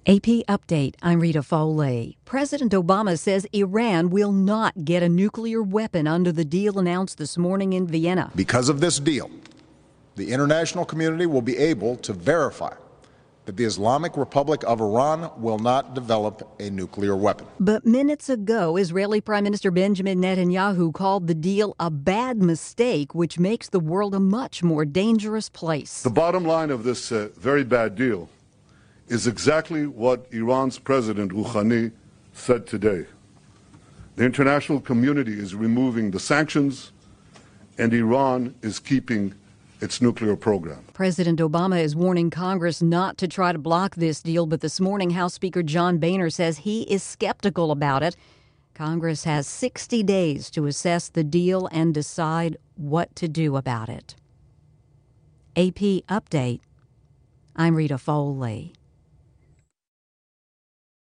AP Update, I'm Rita Foley. President Obama says Iran will not get a nuclear weapon under the deal announced this morning in Vienna. Because of this deal, the international community will be able to verify that the Islamic Republic of Iran will not develop a nuclear weapon. But minutes ago, Israeli Prime Minister Benjamin Netanyahu called the deal a bad mistake, which makes the world a much more dangerous place. The bottom line of this very bad deal is exactly what Iran's President Rouhani said today. The international community is removing the sanctions, and Iran is keeping its nuclear program. President Obama is warning Congress not to try to block this deal, but this morning House Speaker John Boehner says he is skeptical about it. Congress has 60 days to assess the deal and decide what to do about it. AP Update, I'm Rita Foley.